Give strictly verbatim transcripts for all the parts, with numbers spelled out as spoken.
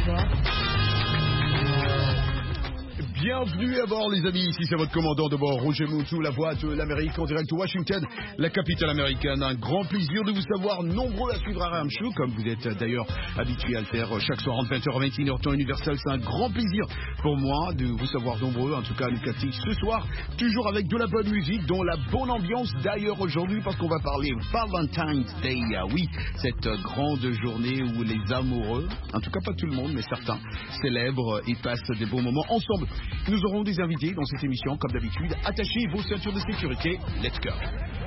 Bienvenue à bord les amis, ici c'est votre commandant de bord, Roger Moutou, la voix de l'Amérique en direct de Washington, la capitale américaine. Un grand plaisir de vous savoir nombreux à suivre R M Show, comme vous êtes d'ailleurs habitués à le faire chaque soir entre vingt heures et vingt et une heures temps universel. C'est un grand plaisir pour moi de vous savoir nombreux, en tout cas à nous capter ce soir, toujours avec de la bonne musique, dont la bonne ambiance d'ailleurs aujourd'hui, parce qu'on va parler Valentine's Day. Ah oui, cette grande journée où les amoureux, en tout cas pas tout le monde, mais certains, célèbrent et passent des bons moments ensemble. Nous aurons des invités dans cette émission, comme d'habitude. Attachez vos ceintures de sécurité. Let's go.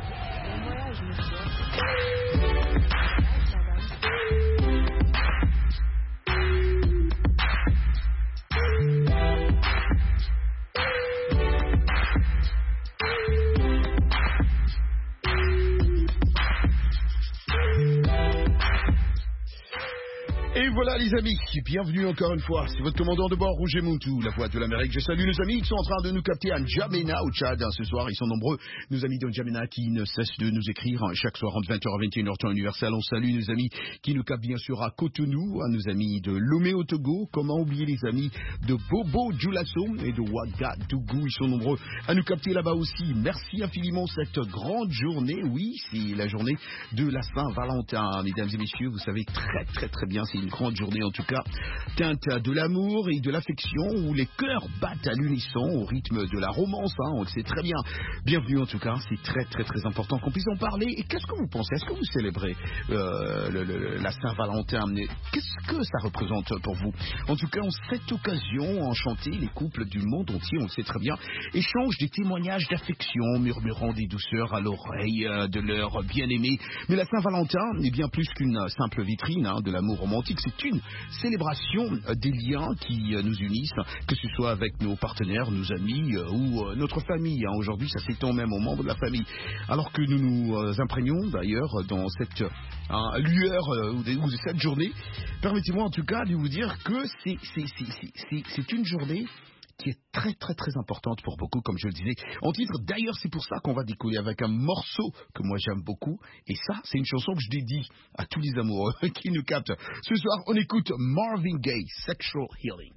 Et voilà les amis, bienvenue encore une fois, c'est votre commandant de bord Roger Moutou, la voix de l'Amérique. Je salue nos amis qui sont en train de nous capter à N'Djamena au Tchad. Ce soir, ils sont nombreux, nos amis de N'Djamena qui ne cessent de nous écrire chaque soir entre vingt heures et vingt et une heures temps universel. On salue nos amis qui nous captent bien sûr à Cotonou, à nos amis de Lomé au Togo. Comment oublier les amis de Bobo Dioulasso et de Ouagadougou, ils sont nombreux à nous capter là-bas aussi. Merci infiniment cette grande journée, oui, c'est la journée de la Saint-Valentin. Mesdames et messieurs, vous savez très très très bien, c'est une grande journée en tout cas, teinte de l'amour et de l'affection, où les cœurs battent à l'unisson au rythme de la romance, hein, on le sait très bien. Bienvenue en tout cas, c'est très très très important qu'on puisse en parler. Et qu'est-ce que vous pensez? Est-ce que vous célébrez euh, le, le, la Saint-Valentin? Qu'est-ce que ça représente pour vous? En tout cas, en cette occasion, enchanté, les couples du monde entier, on le sait très bien, échangent des témoignages d'affection, murmurant des douceurs à l'oreille euh, de leur bien-aimé. Mais la Saint-Valentin est bien plus qu'une simple vitrine hein, de l'amour romantique. C'est une célébration des liens qui nous unissent, que ce soit avec nos partenaires, nos amis ou notre famille. Aujourd'hui, ça s'étend même aux membres de la famille. Alors que nous nous imprégnons d'ailleurs dans cette hein, lueur ou de cette journée, permettez-moi en tout cas de vous dire que c'est, c'est, c'est, c'est, c'est, c'est une journée qui est très très très importante pour beaucoup, comme je le disais en titre. D'ailleurs, c'est pour ça qu'on va décoller avec un morceau que moi j'aime beaucoup. Et ça, c'est une chanson que je dédie à tous les amoureux qui nous captent. Ce soir, on écoute Marvin Gaye, Sexual Healing.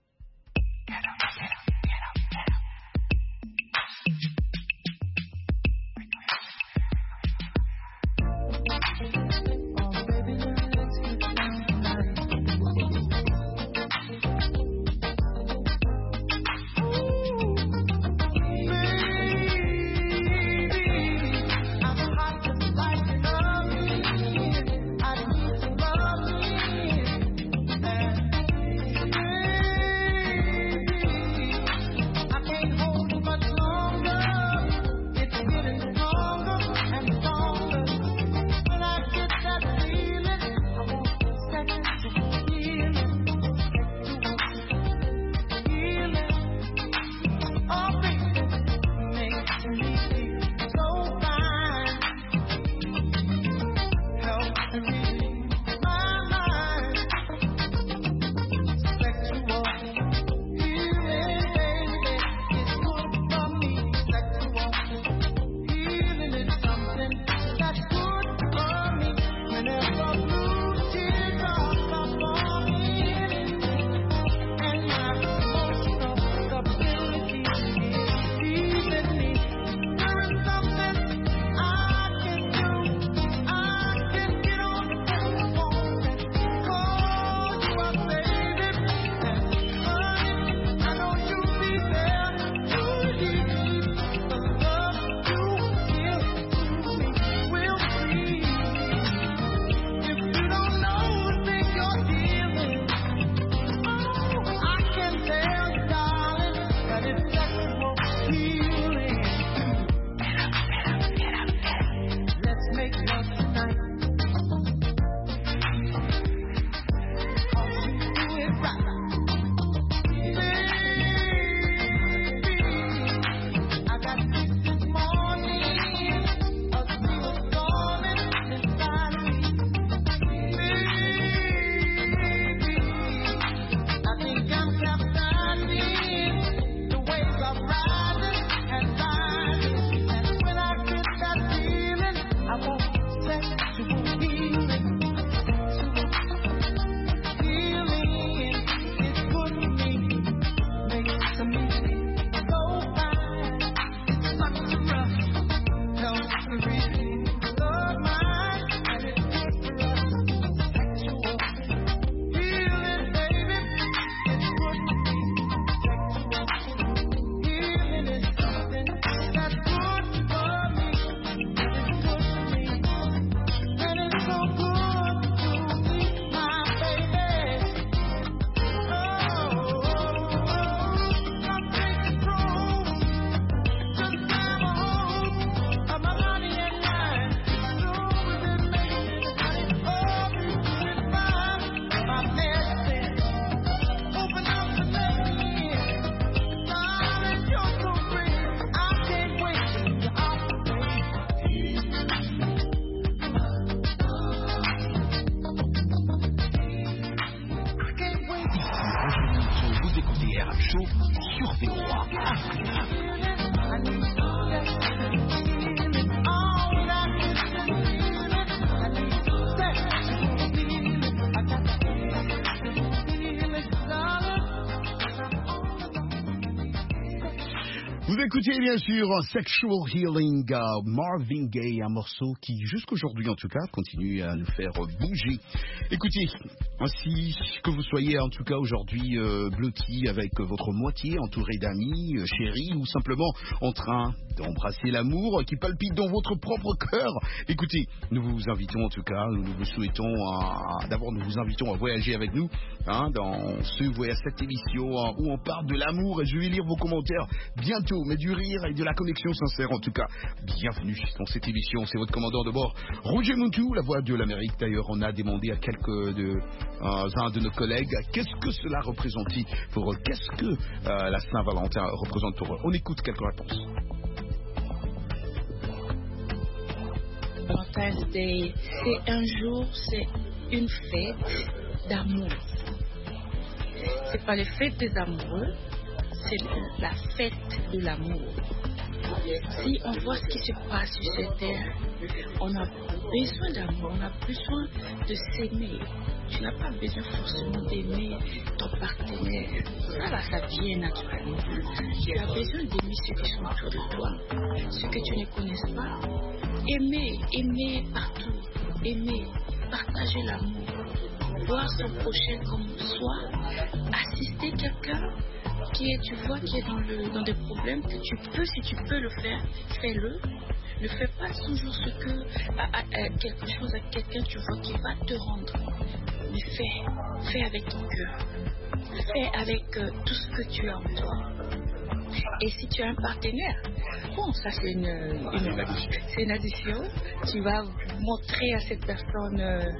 Get up, get up. Yeah. Show sur V O A. Vous écoutez bien sûr Sexual Healing, uh, Marvin Gaye, un morceau qui jusqu'aujourd'hui en tout cas continue à nous faire bouger. Écoutez, ainsi que vous soyez en tout cas aujourd'hui euh, blotti avec votre moitié, entouré d'amis, euh, chéris ou simplement en train d'embrasser l'amour qui palpite dans votre propre cœur. Écoutez, nous vous invitons en tout cas, nous vous souhaitons, à, d'abord nous vous invitons à voyager avec nous hein, dans ce voyage, cette émission hein, où on parle de l'amour et je vais lire vos commentaires bientôt. Mais du rire et de la connexion sincère en tout cas. Bienvenue dans cette émission, c'est votre commandant de bord, Roger Muntu, la voix de l'Amérique. D'ailleurs, on a demandé à quelques de, euh, uns de nos collègues qu'est-ce que cela représentait pour eux, qu'est-ce que euh, la Saint-Valentin représente pour eux. On écoute quelques réponses. Valentine's Day, c'est un jour, c'est une fête d'amour. C'est pas les fêtes des amoureux, c'est la fête de l'amour. Si on voit ce qui se passe sur cette terre, on a besoin d'amour, on a besoin de s'aimer. Tu n'as pas besoin forcément d'aimer ton partenaire. Ça, là, ça vient naturellement. Tu as besoin d'aimer ceux qui sont autour de toi, ceux que tu ne connais pas. Aimer, aimer partout, aimer, partager l'amour, voir son prochain comme soi, assister quelqu'un qui est, tu vois, qui est dans, le, dans des problèmes, que tu peux, si tu peux le faire, fais-le. Ne fais pas toujours ce que, à, à, à quelque chose à quelqu'un, tu vois, qui va te rendre. Mais fais, fais avec ton cœur. Fais avec euh, tout ce que tu as en toi. Et si tu as un partenaire, bon, ça c'est une, une, c'est une addition. Tu vas montrer à cette personne euh,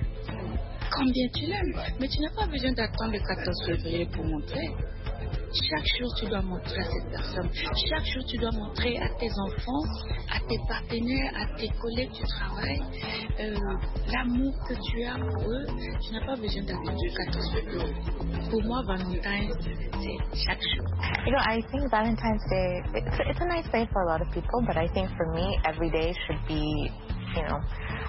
combien tu l'aimes. Mais tu n'as pas besoin d'attendre le quatorze février pour montrer. Chaque jour, tu dois montrer à cette personne. Chaque jour, tu dois montrer à tes enfants, à tes partenaires, à tes collègues du travail, euh, l'amour que tu as pour eux. Tu n'as pas besoin d'attendre le quatorze février. Pour moi, Valentine's, c'est chaque jour. You know, I think Valentine's Day, it's, it's a nice day for a lot of people, but I think for me, every day should be, you know,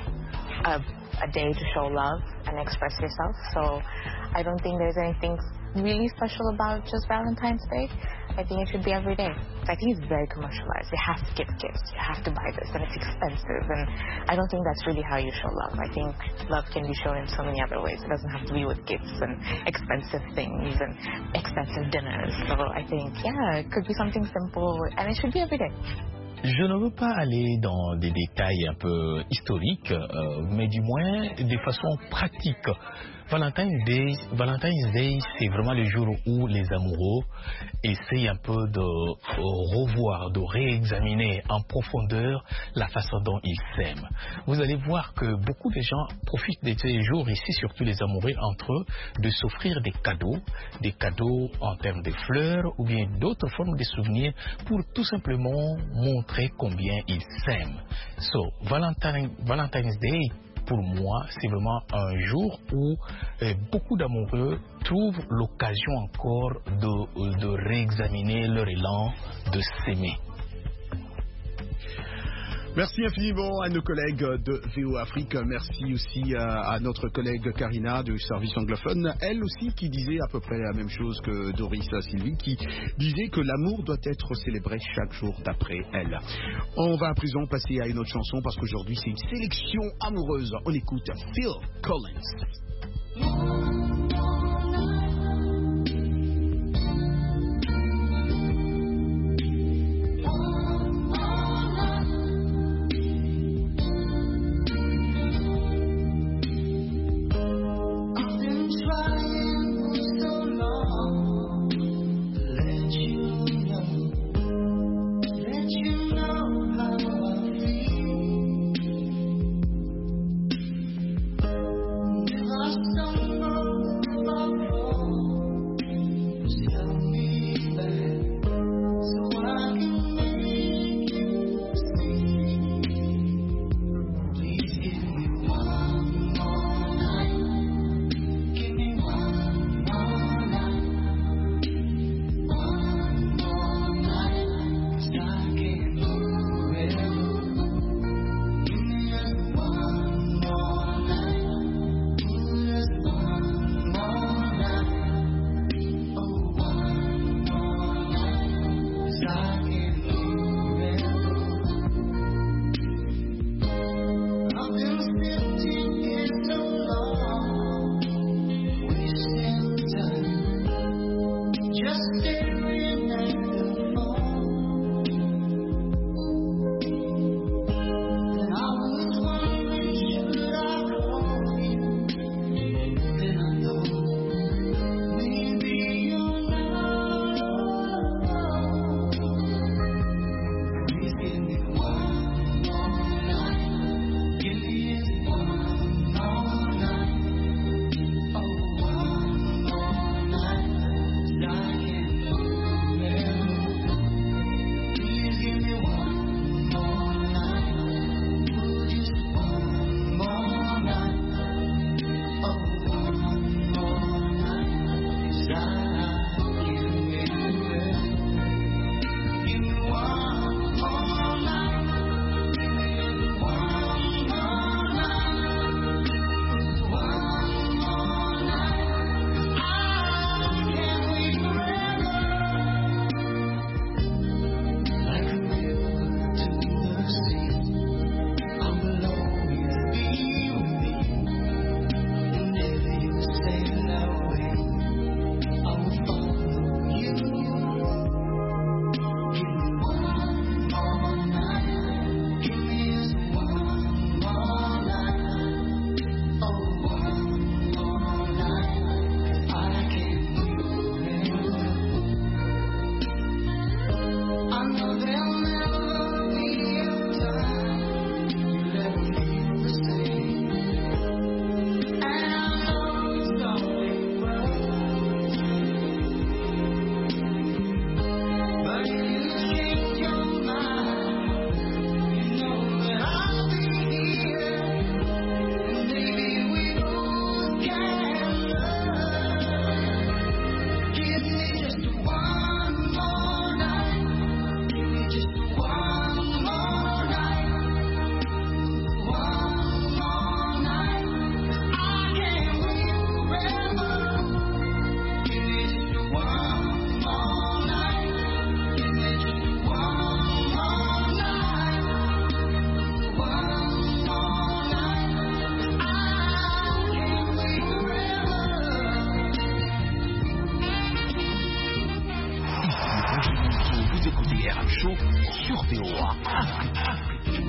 a, a day to show love and express yourself. So I don't think there's anything really special about just Valentine's Day. I think it should be every day. I think it's very commercialized. You have to give gifts. You have to buy this, and it's expensive. And I don't think that's really how you show love. I think love can be shown in so many other ways. It doesn't have to be with gifts and expensive things and expensive dinners. So I think, yeah, it could be something simple, and it should be every day. Je ne veux pas aller dans des détails un peu historiques, euh, mais du moins de façon pratique. Valentine's Day, Valentine's Day, c'est vraiment le jour où les amoureux essayent un peu de revoir, de réexaminer en profondeur la façon dont ils s'aiment. Vous allez voir que beaucoup de gens profitent de ces jours ici, surtout les amoureux entre eux, de s'offrir des cadeaux, des cadeaux en termes de fleurs ou bien d'autres formes de souvenirs pour tout simplement montrer combien ils s'aiment. So, Valentine, Valentine's Day, pour moi, c'est vraiment un jour où euh, beaucoup d'amoureux trouvent l'occasion encore de, de réexaminer leur élan, de s'aimer. Merci infiniment à nos collègues de V O Afrique. Merci aussi à, à notre collègue Karina du service anglophone. Elle aussi qui disait à peu près la même chose que Doris Sylvie, qui disait que l'amour doit être célébré chaque jour d'après elle. On va à présent passer à une autre chanson parce qu'aujourd'hui c'est une sélection amoureuse. On écoute Phil Collins. Some Show sur V O A.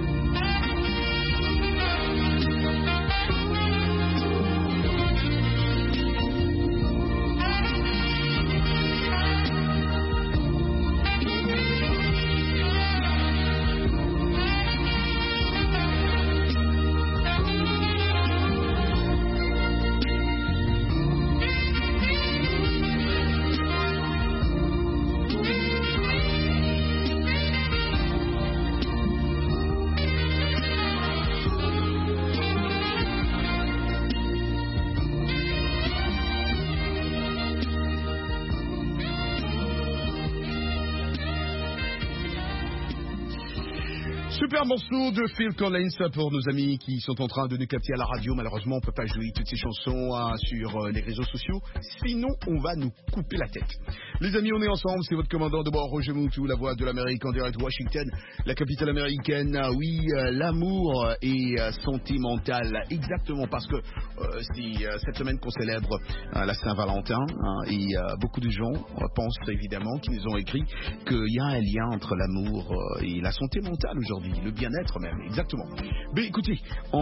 Super morceau de Phil Collins pour nos amis qui sont en train de nous capter à la radio. Malheureusement, on ne peut pas jouer toutes ces chansons hein, sur euh, les réseaux sociaux. Sinon, on va nous couper la tête. Les amis, on est ensemble. C'est votre commandant de bord, Roger Moutou, la voix de l'Amérique en direct de Washington, la capitale américaine. Ah oui, euh, l'amour et euh, santé mentale. Exactement, parce que euh, c'est euh, cette semaine qu'on célèbre euh, la Saint-Valentin. Hein, et euh, beaucoup de gens euh, pensent évidemment, qui nous ont écrit, qu'il y a un lien entre l'amour euh, et la santé mentale aujourd'hui. Le bien-être même, exactement. Mais écoutez,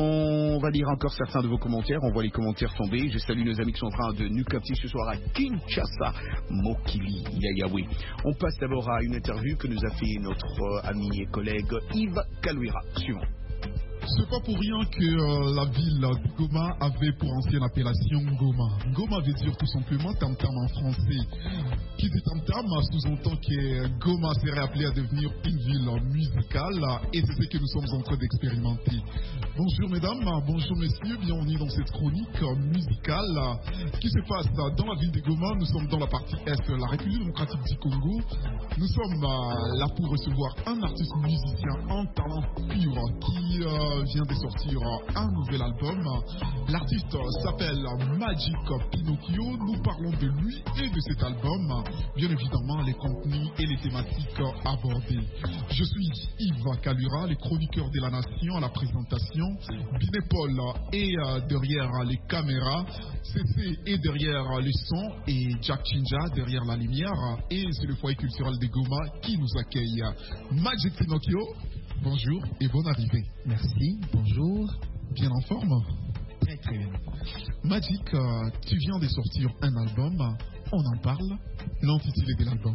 on va lire encore certains de vos commentaires. On voit les commentaires tomber. Je salue nos amis qui sont en train de nous capter ce soir à Kinshasa, Mokili, Yayawe. On passe d'abord à une interview que nous a fait notre euh, ami et collègue Yves Kalouira. Suivant. C'est pas pour rien que euh, la ville de Goma avait pour ancienne appellation Goma. Goma veut dire tout simplement tam-tam en français. Qui dit tam-tam sous-entend que Goma serait appelée à devenir une ville musicale et c'est ce que nous sommes en train d'expérimenter. Bonjour mesdames, bonjour messieurs, bienvenue dans cette chronique musicale qui se passe dans la ville de Goma. Nous sommes dans la partie est de la République démocratique du Congo. Nous sommes euh, là pour recevoir un artiste musicien en talent pur qui euh, vient de sortir un nouvel album. L'artiste s'appelle Magic Pinocchio. Nous parlons de lui et de cet album. Bien évidemment, les contenus et les thématiques abordées. Je suis Yves Kalura, le chroniqueur de la Nation à la présentation. Binépol est derrière les caméras. C C est derrière les sons et Jack Chinja derrière la lumière. Et c'est le foyer culturel de Goma qui nous accueille. Magic Pinocchio, bonjour et bonne arrivée. Merci, bonjour. Bien en forme? Très très bien. Magic, euh, tu viens de sortir un album, on en parle. L'intitulé de l'album?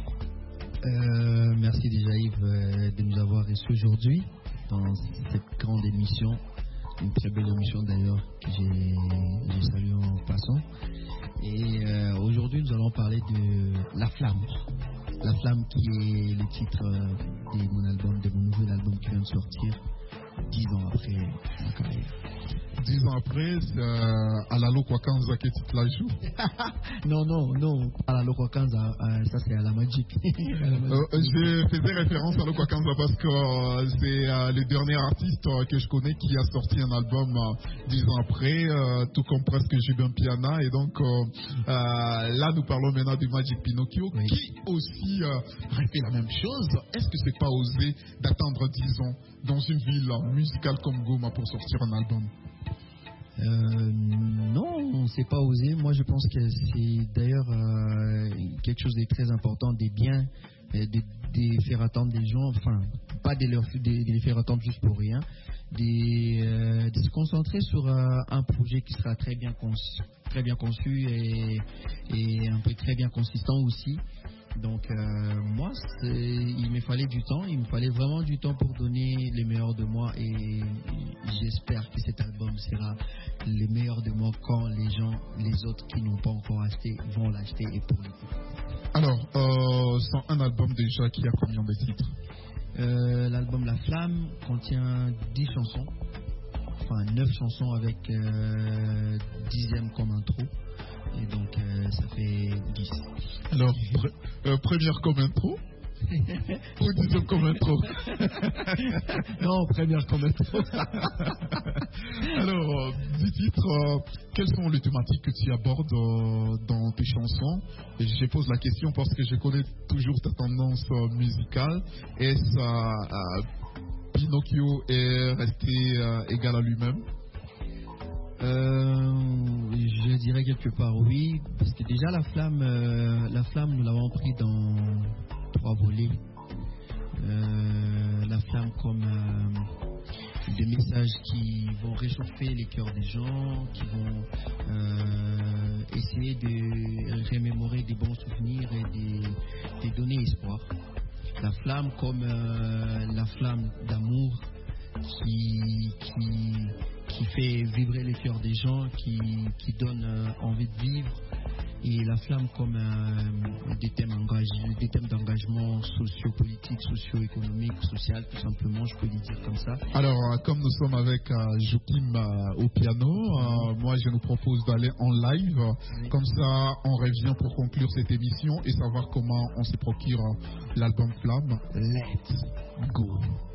euh, Merci déjà Yves euh, de nous avoir reçus aujourd'hui dans cette grande émission. Une très belle émission d'ailleurs que j'ai salué en passant. Et euh, aujourd'hui nous allons parler de La Flamme. La Flamme qui est le titre euh, de mon album, de mon nouvel album qui vient de sortir dix ans après ma carrière. Dix ans après, c'est euh, à la Lokwakanza que tu te la joues? Non, non, non, à la Lokwakanza, euh, ça c'est à la Magic. à la Magic. Euh, je faisais référence à Lokwakanza parce que euh, c'est euh, le dernier artiste euh, que je connais qui a sorti un album euh, dix ans après, euh, tout comme presque Jubin Piana. Et donc euh, euh, là, nous parlons maintenant de Magic Pinocchio, oui, qui aussi euh, fait la même chose. Est-ce que c'est pas osé d'attendre dix ans dans une ville musicale comme Goma pour sortir un album? Euh, non, c'est pas osé. Moi, je pense que c'est d'ailleurs euh, quelque chose de très important, de bien, de, de faire attendre des gens, enfin, pas de, leur, de, de les faire attendre juste pour rien, de, euh, de se concentrer sur euh, un projet qui sera très bien conçu, très bien conçu et, et un peu très bien consistant aussi. Donc euh, moi, il me fallait du temps, il me fallait vraiment du temps pour donner le meilleur de moi et j'espère que cet album sera le meilleur de moi quand les gens, les autres qui n'ont pas encore acheté vont l'acheter et pour l'écouter. Alors, euh, c'est un album déjà qui a combien de titres? euh, L'album La Flamme contient dix chansons, enfin neuf chansons avec euh, dixième comme intro. Et donc euh, ça fait dix. Alors, pre euh, première comme intro ou dixième comme intro? Non, première comme intro. Alors, euh, dix titres, euh, quelles sont les thématiques que tu abordes euh, dans tes chansons? Et je pose la question parce que je connais toujours ta tendance euh, musicale. Est-ce euh, euh, Pinocchio est resté euh, égal à lui-même? Euh, je dirais quelque part oui, parce que déjà la flamme, euh, la flamme nous l'avons pris dans trois volets. euh, la flamme comme euh, des messages qui vont réchauffer les cœurs des gens, qui vont euh, essayer de remémorer des bons souvenirs et de, de donner espoir. La flamme comme euh, la flamme d'amour qui, qui, qui fait vibrer les cœurs des gens, qui, qui donne euh, envie de vivre. Et la flamme comme euh, des thèmes engagés, des thèmes d'engagement socio-politique, socio-économique, social, tout simplement, je peux le dire comme ça. Alors, euh, comme nous sommes avec euh, Joachim euh, au piano, euh, moi je nous propose d'aller en live. Oui. Comme ça, on revient pour conclure cette émission et savoir comment on se procure euh, l'album Flamme. Let's go.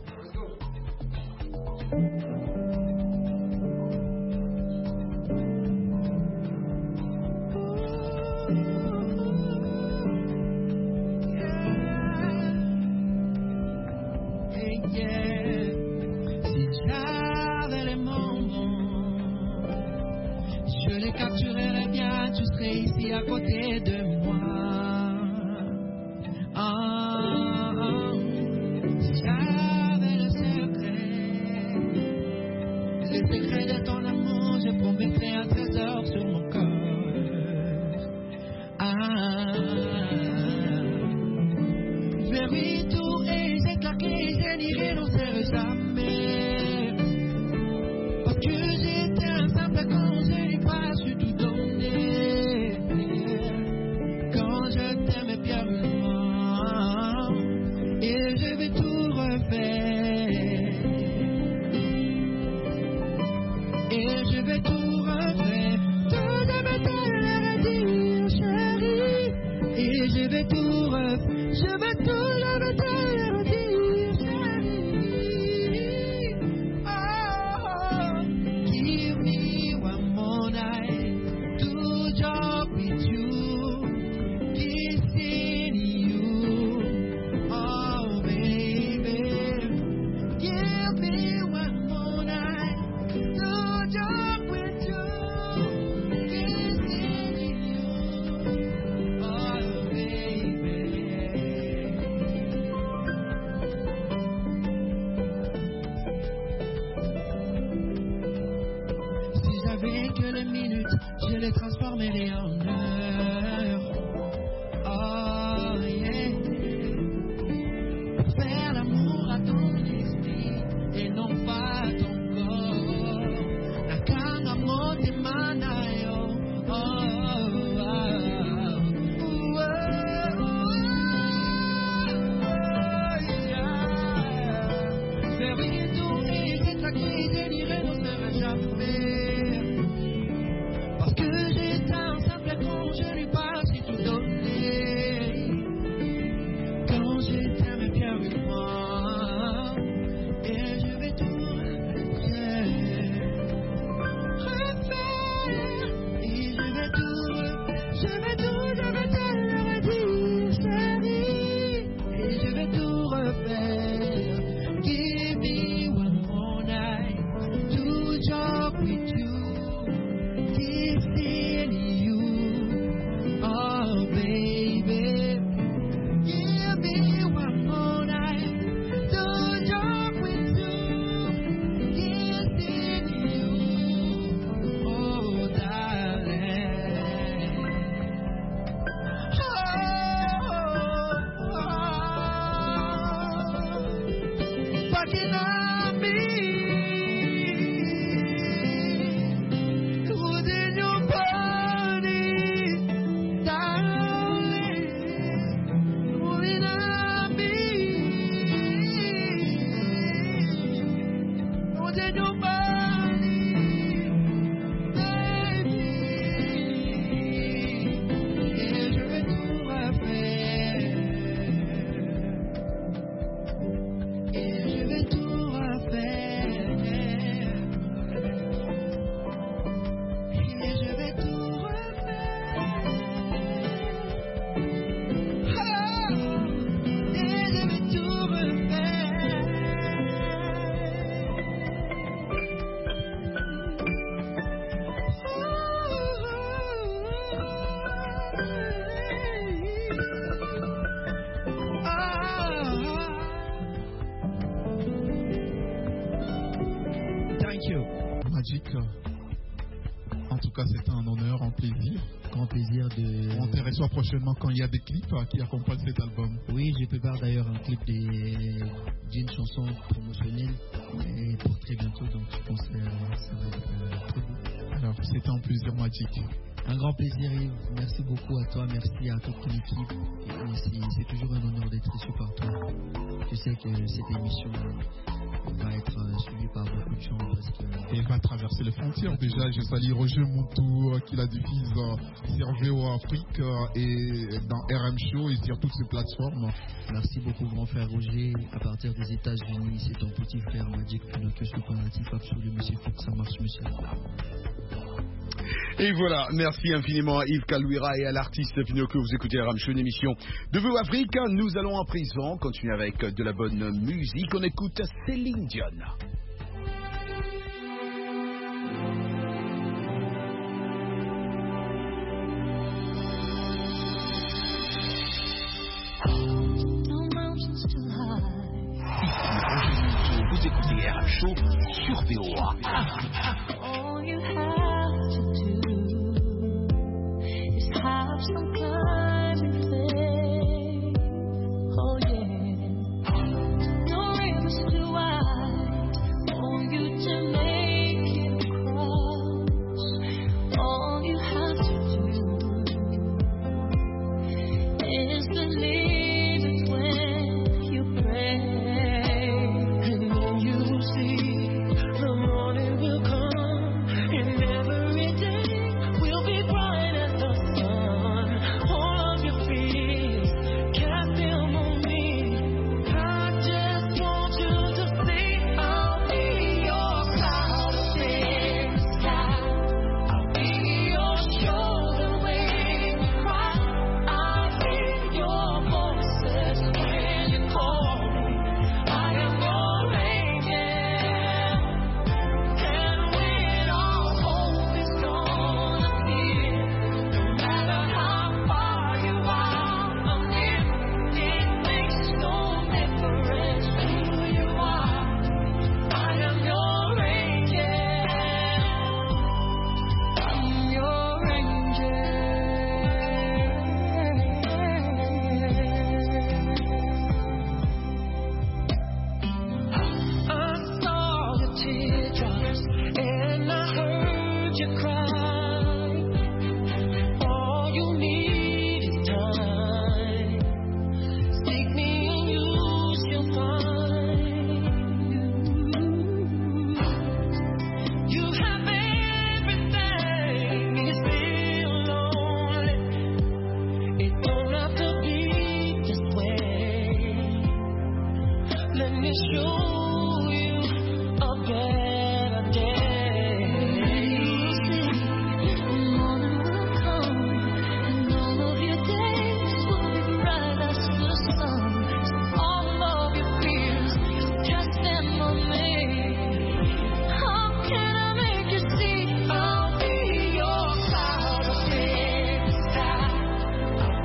Capturerais bien, tu serais ici à côté de moi. Ah, ah. Si j'avais le secret, le secret de ton amour, je promettrais un trésor sur mon cœur. Ah, je vais lui tout et j'ai claqué, je n'irai non c'est jamais. Parce que j'étais un simple con, je n'ai pas su tout donner. Quand je t'aimais bien vraiment, et je vais tout refaire. Et je vais tout refaire. Tout je vais te le dire, chérie. Et je vais tout refaire. Je vais tout je vais te le dire, chérie. Oh, give me one more night to jump with you, kissing you. Oh, baby, give me one more night to jump with you, kissing you. Oh, baby. Magic. En tout cas, c'est un honneur, un plaisir. Grand plaisir de... On te reçoit prochainement quand il y a des clips qui accompagnent cet album. Oui, je prépare d'ailleurs un clip d'une chanson promotionnelle et pour très bientôt, donc je pense que ça va être euh, très beau. Alors, c'était un plaisir, Magic. Un grand plaisir, Yves. Merci beaucoup à toi, merci à toute ton équipe. Et c'est, c'est toujours un honneur d'être reçu par toi. Je sais que cette émission va être suivie par beaucoup de gens parce que... Et va traverser les frontières. Déjà, je salue Roger Montou qui la diffuse euh, Cerveau Afrique euh, et dans R M Show et sur toutes ces plateformes. Merci beaucoup, grand frère Roger. À partir des États-Unis, c'est ton petit frère Magic Pinocchio superlatif absolu. Monsieur, faut que ça marche, monsieur. Et voilà, merci infiniment à Yves Kalouira et à l'artiste Pinocchio. Vous écoutez la Ramchou, une émission de Vœux Afrique. Nous allons à présent continuer avec de la bonne musique. On écoute Céline Dion. Vous écoutez R M Show sur V O A Afrique. Have some kind of faith, oh yeah. No rivers too wide for you to make it across. All you have to do is believe it when you pray, and then you see the morning will come, and every day will be bright as the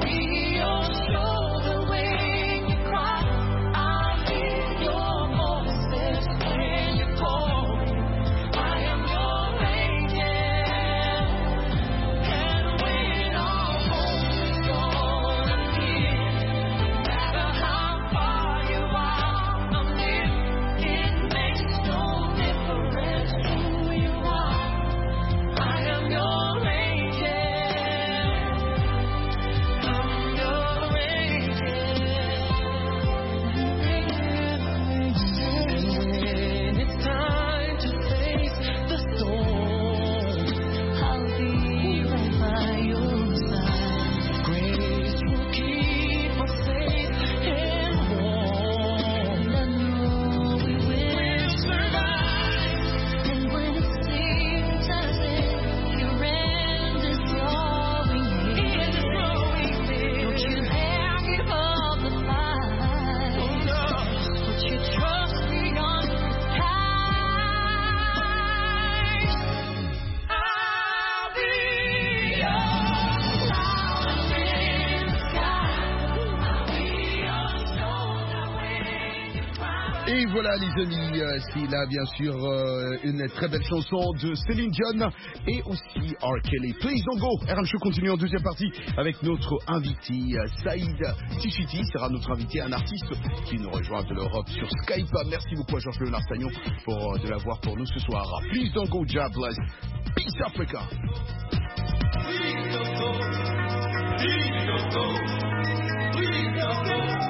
your voice. Et voilà les amis, euh, c'est là bien sûr euh, une très belle chanson de Céline Dion et aussi R. Kelly. Please Don't Go. R M Show continue en deuxième partie avec notre invité euh, Saïd Tichiti sera notre invité, un artiste qui nous rejoint de l'Europe sur Skype. Merci beaucoup à Georges-Léonard Sagnon pour euh, de l'avoir pour nous ce soir. Please Don't Go, God bless. Peace Africa. Please don't go. Please don't go. Please don't go.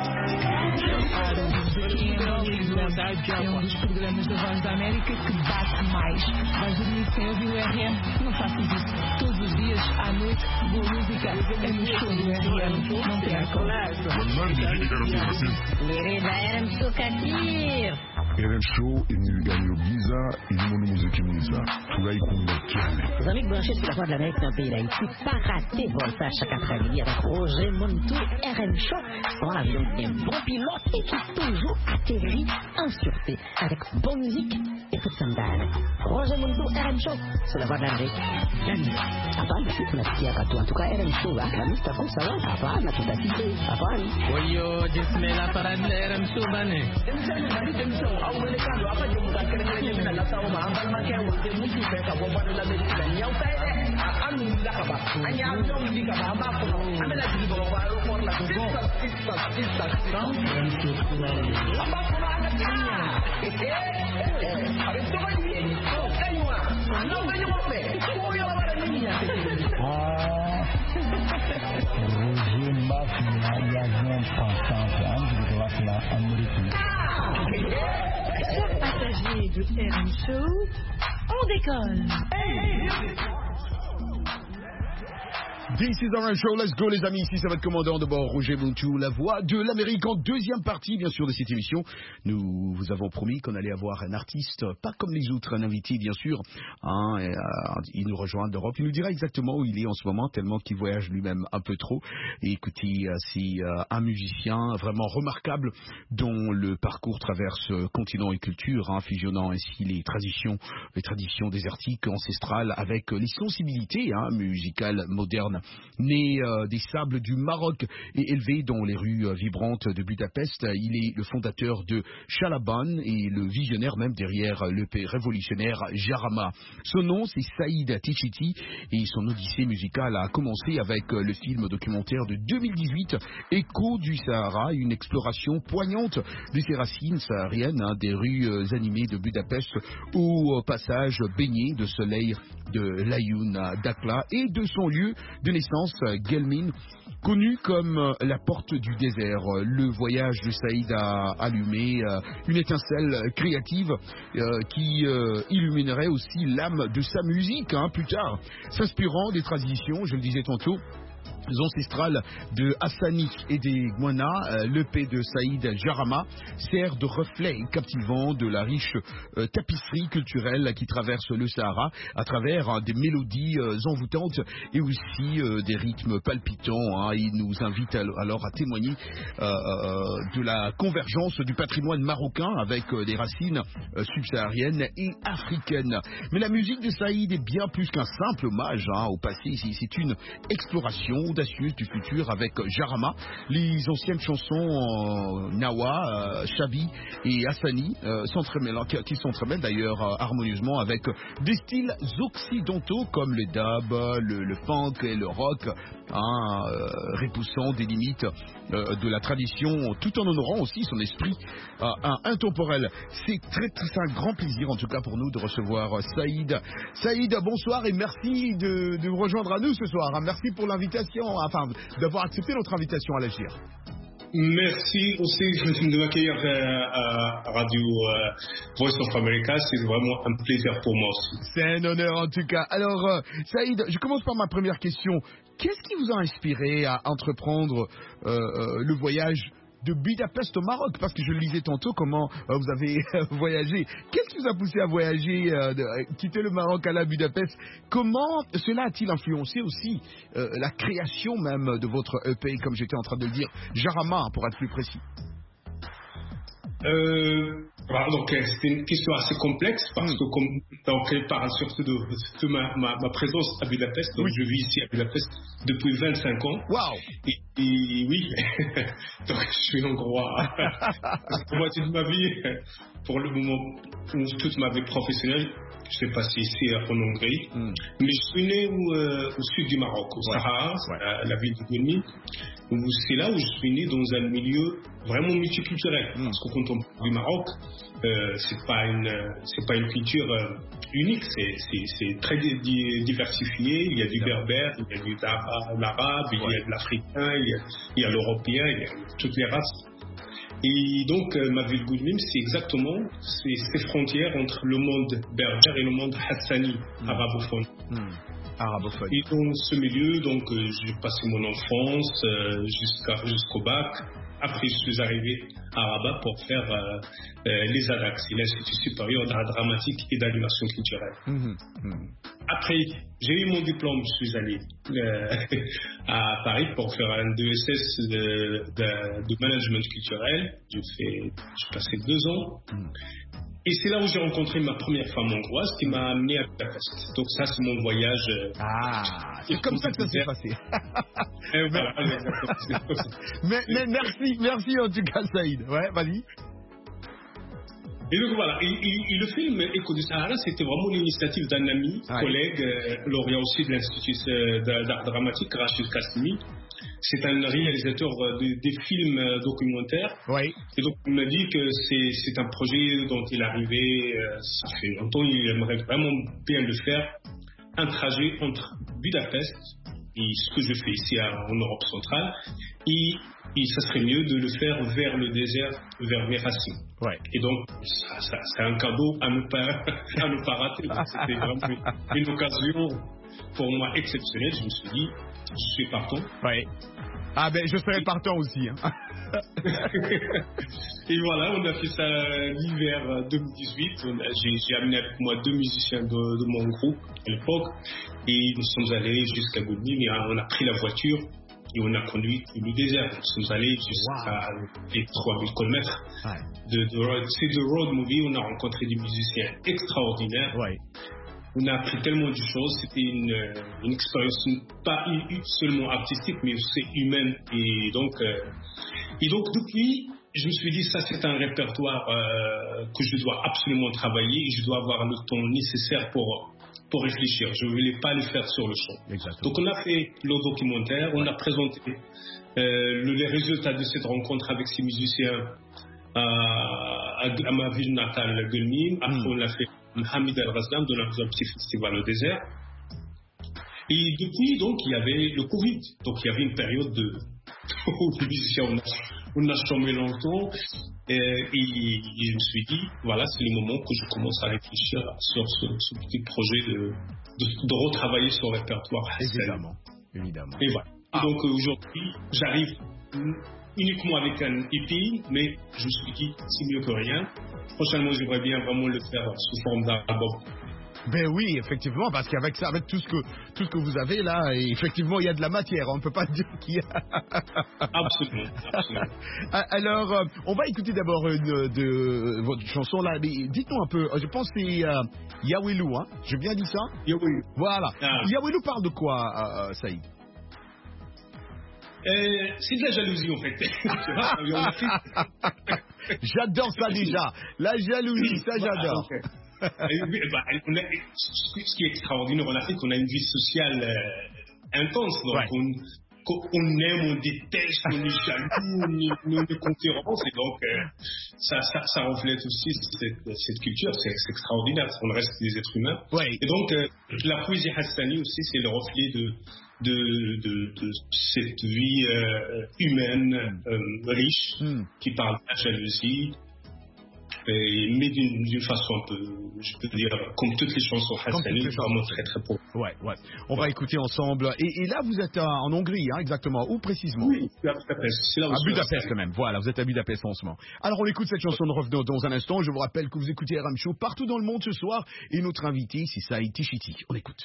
É um dos programas da Voz da América que bate mais. Vais dormir sem ouvir o R M? Não faças isso. Todos os dias, à noite, boa música é no show do R M. Não percam. Vereda R M Show Kadir. R M Show inimigani Giza, inimonu muziki mwiza. Tulai kumbakiane. Os amigos branchés de la Voix de l'Amérique dans le pays d'Haïti, pas rater Volta chaque après-midi avec Roger Montou, R M Show, dans l'avion d'un bon pilote et qui toujours atterrit en sûreté avec bonne musique et toute sandale. Roger Montou, R M Show, sur la Voix de l'Amérique. La nuit. Avant, c'est une petite à toi. En tout cas, R M Show, la nuit, t'as comme ça, avant, la toute activité. Avant. Oyo, dismela para de R M Show, bane. Chers passagers de R M Show, on décolle. This is our show, let's go les amis, ici ça va être commandant de bord Roger Montou, la voix de l'Amérique en deuxième partie bien sûr de cette émission. Nous vous avons promis qu'on allait avoir un artiste, pas comme les autres, un invité bien sûr, hein, et, euh, il nous rejoint d'Europe, il nous dira exactement où il est en ce moment, tellement qu'il voyage lui-même un peu trop. Et écoutez, euh, c'est euh, un musicien vraiment remarquable dont le parcours traverse euh, continent et culture, hein, fusionnant ainsi les traditions, les traditions désertiques, ancestrales avec euh, les sensibilités hein, musicales modernes. Né euh, des sables du Maroc et élevé dans les rues euh, vibrantes de Budapest, il est le fondateur de Chalaban et le visionnaire même derrière l'E P révolutionnaire Jarama. Son nom c'est Saïd Tichiti et son odyssée musicale a commencé avec euh, le film documentaire de deux mille dix-huit Écho du Sahara, une exploration poignante de ses racines sahariennes, hein, des rues euh, animées de Budapest au euh, passage baigné de soleil de l'Ayoun à Dakhla et de son lieu de naissance, Guelmim, connu comme la porte du désert. Le voyage de Saïd a allumé euh, une étincelle créative euh, qui euh, illuminerait aussi l'âme de sa musique hein, plus tard, s'inspirant des traditions, je le disais tantôt, ancestrales de Hassani et des Gouana. euh, l'E P de Saïd Jarama sert de reflet captivant de la riche euh, tapisserie culturelle qui traverse le Sahara à travers hein, des mélodies euh, envoûtantes et aussi euh, des rythmes palpitants. Hein. Il nous invite alors à témoigner euh, euh, de la convergence du patrimoine marocain avec euh, des racines euh, subsahariennes et africaines. Mais la musique de Saïd est bien plus qu'un simple hommage hein, au passé. C'est une exploration audacieuse du futur avec Jarama. Les anciennes chansons euh, Nawa, euh, Chabi et Hassani euh, s'entremêlent, qui s'entremêlent d'ailleurs euh, harmonieusement avec des styles occidentaux comme le dub, le, le funk et le rock, hein, euh, repoussant des limites euh, de la tradition tout en honorant aussi son esprit euh, intemporel. C'est très, très c'est un grand plaisir en tout cas pour nous de recevoir Saïd. Saïd, bonsoir et merci de, de vous rejoindre à nous ce soir. Merci pour l'invitation, enfin d'avoir accepté notre invitation à l'Agir. Merci aussi de m'accueillir à Radio euh, Voice of America. C'est vraiment un plaisir pour moi aussi. C'est un honneur en tout cas. Alors, euh, Saïd, je commence par ma première question. Qu'est-ce qui vous a inspiré à entreprendre euh, euh, le voyage de Budapest au Maroc? Parce que je le lisais tantôt, comment euh, vous avez voyagé. Qu'est-ce qui vous a poussé à voyager, euh, de, euh, quitter le Maroc, aller à Budapest? Comment cela a-t-il influencé aussi euh, la création même de votre E P, comme j'étais en train de le dire, Jarama, pour être plus précis? Euh, voilà, donc c'est une question assez complexe parce que comme donc elle parle surtout de, de ma, ma, ma présence à Budapest, donc oui. Je vis ici à Budapest depuis vingt-cinq ans. Wow. Et, Et oui, donc je suis hongrois. Pour moitié de ma vie, pour le moment, toute ma vie professionnelle, je suis passé ici en Hongrie. Mm. Mais je suis né où, euh, au sud du Maroc, au ouais. Sahara, ouais. à la ville de Goulmi. C'est là où je suis né dans un milieu vraiment multiculturel. Mm. Parce que quand on parle du Maroc, euh, c'est pas une, c'est pas une culture euh, unique, c'est, c'est, c'est très di- diversifié. Il y a du berbère, il y a du l'arabe, il y a de l'africain, il y a, il y a l'européen, il y a toutes les races. Et donc, euh, ma ville Goulmim, c'est exactement ces, ces frontières entre le monde berbère et le monde hassani, mm. arabophone. Mm. Arabophone. Et dans ce milieu, donc, euh, j'ai passé mon enfance euh, jusqu'à, jusqu'au bac. Après, je suis arrivé à Rabat pour faire euh, euh, les A D A C, l'Institut supérieur d'art dramatique et d'animation culturelle. Mm-hmm. Mm-hmm. Après, j'ai eu mon diplôme, je suis allé euh, à Paris pour faire un D E S S de, de, de management culturel. J'ai fait, j'ai passé deux ans. Mm. Et c'est là où j'ai rencontré ma première femme hongroise qui m'a amené à Budapest. Donc ça, c'est mon voyage. Ah, c'est comme ça que ça s'est passé. Et voilà, mais, mais merci, merci en tout cas, Saïd. Ouais, vas-y. Et donc voilà, et, et, et le film Écho du Sahara, c'était vraiment l'initiative d'un ami, ouais. collègue, euh, lauréat aussi de l'Institut d'art dramatique, Rachid Kasmi. C'est un réalisateur de, des films documentaires. Oui. Et donc, il m'a dit que c'est, c'est un projet dont il est arrivé, euh, ça fait longtemps, il aimerait vraiment bien le faire. Un trajet entre Budapest et ce que je fais ici en Europe centrale. Et, et ça serait mieux de le faire vers le désert, vers mes racines. Ouais. Et donc, ça, ça, c'est un cadeau à ne pas, à ne pas rater. Donc, c'était vraiment une, une occasion pour moi exceptionnelle. Je me suis dit, je suis partant. Oui. Ah ben, je serai partant aussi. Hein. Et voilà, on a fait ça l'hiver deux mille dix-huit. On a, j'ai, j'ai amené avec moi deux musiciens de, de mon groupe à l'époque. Et nous sommes allés jusqu'à Goulmi, mais on a pris la voiture et on a conduit le désert. Nous sommes allés jusqu'à wow. les trois mille kilomètres ouais. de, de road. C'est de road movie. On a rencontré des musiciens extraordinaires. Ouais. On a appris tellement de choses. C'était une, une expérience pas seulement artistique, mais aussi humaine. Et donc, euh, et donc depuis, je me suis dit, ça c'est un répertoire euh, que je dois absolument travailler. Et je dois avoir le temps nécessaire pour, pour réfléchir. Je ne voulais pas le faire sur le champ. Exactement. Donc on a fait le documentaire, on a présenté euh, le, les résultats de cette rencontre avec ces musiciens à, à, à ma ville natale, Goulmi. Après, mm. on l'a fait Hamid El-Razdan de un petit festival au désert. Et depuis, donc, il y avait le Covid. Donc, il y avait une période de où les musiciens, on a, on a chômé longtemps. Et, et, et je me suis dit, voilà, c'est le moment que je commence à réfléchir sur ce, ce petit projet de, de, de retravailler sur le répertoire. Évidemment, évidemment. Et voilà. Ah. Et donc, aujourd'hui, j'arrive uniquement avec un E P, mais je me suis dit, c'est mieux que rien. Prochainement, j'aimerais bien vraiment le faire sous forme d'album. Ben oui, effectivement, parce qu'avec ça, avec tout ce que tout ce que vous avez là, effectivement, il y a de la matière. On ne peut pas dire qu'il y a. Absolument, absolument. Alors, euh, on va écouter d'abord une de votre chanson là. Mais dites-nous un peu. Je pense que c'est euh, Yawilou, hein. J'ai bien dit ça. Yawilou. Voilà. Ah. Yawilou parle de quoi, euh, Saïd? Euh, c'est de la jalousie en fait. J'adore ça déjà. La jalousie, ça j'adore. bah, on a, ce qui est extraordinaire en Afrique, on a une vie sociale euh, intense. Donc ouais. on, on aime, on déteste, on est jaloux, on est concurrence. Et donc euh, ça, ça, ça reflète aussi cette, cette culture. C'est, c'est extraordinaire. On reste des êtres humains. Ouais. Et donc euh, la poésie hassani aussi, c'est le reflet de De, de, de cette vie euh, humaine euh, riche mm. qui parle de la jalousie, et, mais d'une, d'une façon un peu, je peux dire, comme toutes les chansons hassani, vraiment très très pauvres. Ouais, ouais. On ouais. va écouter ensemble. Et, et là, vous êtes en Hongrie, hein, exactement. Où précisément? Oui, à Budapest. C'est là où à Budapest quand même. Voilà, vous êtes à Budapest en ce moment. Alors on écoute cette chanson de revenons dans un instant. Je vous rappelle que vous écoutez R M Show partout dans le monde ce soir. Et notre invité, c'est Saïd Tichiti. On écoute.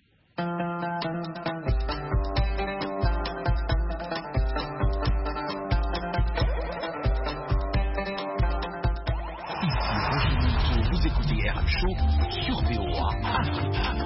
Vous écoutez R M Show sur V O A Afrique.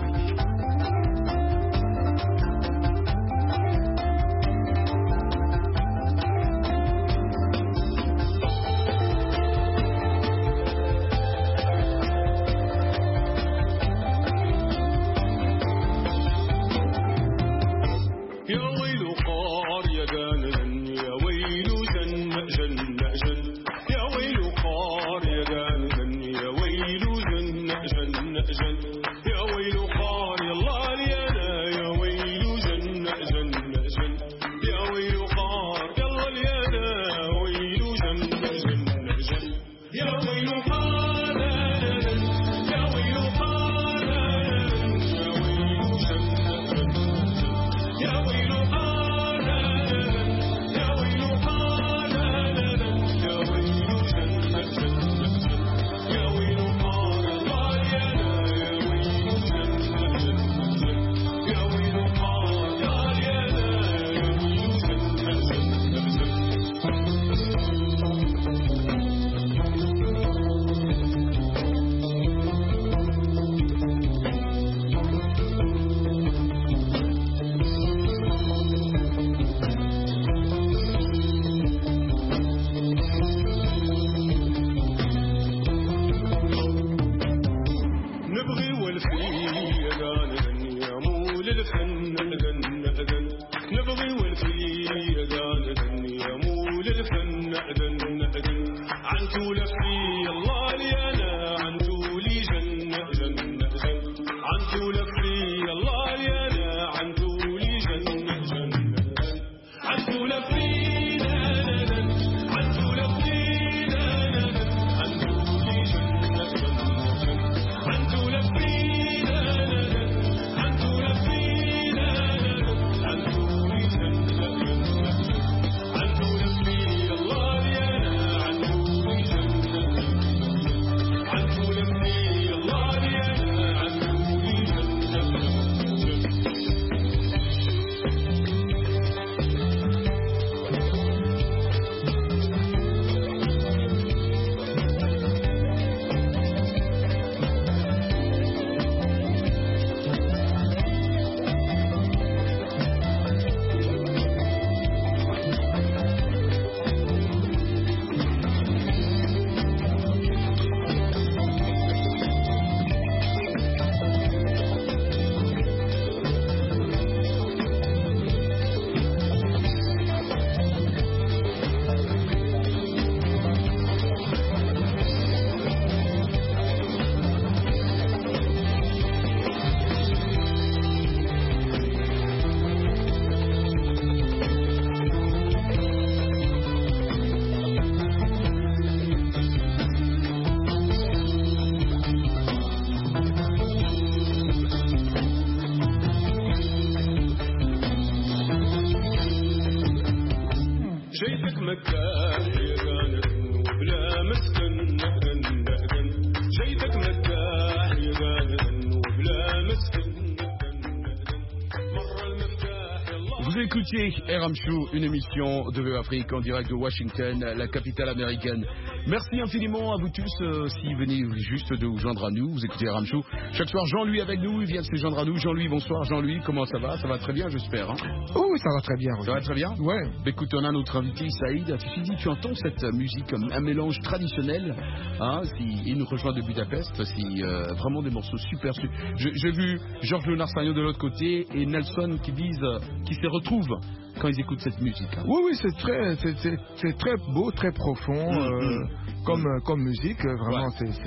Vous écoutiez R M Show, une émission de V O Afrique en direct de Washington, la capitale américaine. Merci infiniment à vous tous euh, si vous venez juste de vous joindre à nous. Vous écoutez R M Show. Chaque soir, Jean-Louis avec nous, il vient de se joindre à nous. Jean-Louis, bonsoir. Jean-Louis, comment ça va? Ça va très bien, j'espère. Hein oh, oui, ça va très bien. Oui. Ça va très bien? Ouais. Bah, écoute, on a notre invité, Saïd. Tu dis, tu entends cette musique comme un mélange traditionnel. Hein, si, il nous rejoint de Budapest. C'est euh, vraiment des morceaux super. J'ai vu Georges Léonard Sagnon de l'autre côté et Nelson qui disent, qui se retrouvent quand ils écoutent cette musique. Hein. Oui, oui, c'est très, c'est très beau, très profond mmh, euh, mmh. Comme, mmh. comme musique. Vraiment, ouais. c'est